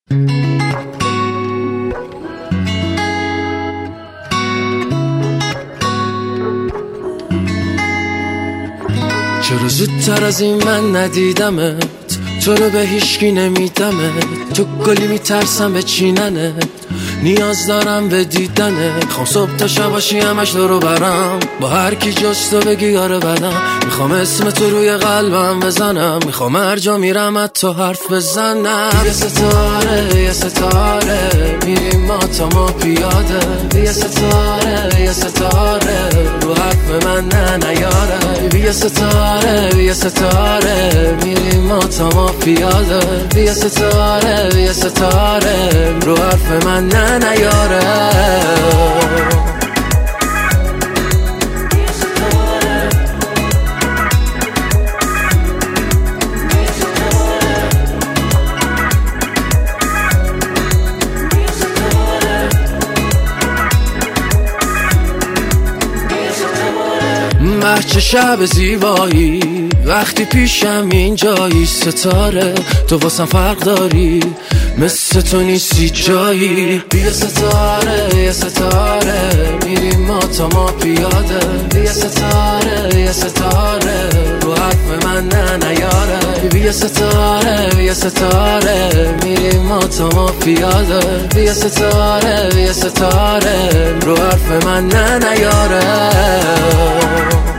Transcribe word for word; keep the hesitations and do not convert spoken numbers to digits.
چرا زودتر از این من ندیدمت، تو رو به هیچکی نمیدمت، تو گلی میترسم به چیننت، نیاز دارم به دیدنت، میخوام صبح تا شب باشی همش دورو برم، با هر کی جز تو بگی یاره بدم، میخوام اسم تو روی قلبم بزنم، میخوام هر جا میرم از تو حرف بزنم. یه ستاره یه ستاره میریم ما تا ما پیاده، یه ستاره یه ستاره رو حرف من نه نیاره، یه ستاره یه ستاره میریم ما تا ما پیاده، یه ستاره یه ستاره رو حرف من نه نیاره. چه شب زیبایی وقتی پیشم اینجایی، ستاره تو واسم فرق داری، مثل تو نیستی جایی. بیا ستاره یه ستاره میریم ما تا ما پیاده، یه ستاره یه ستاره رو حرف من نه نیاره، بیا ستاره یه ستاره میریم ما تا ما پیاده، یه ستاره یه ستاره رو حرف من نه نیاره.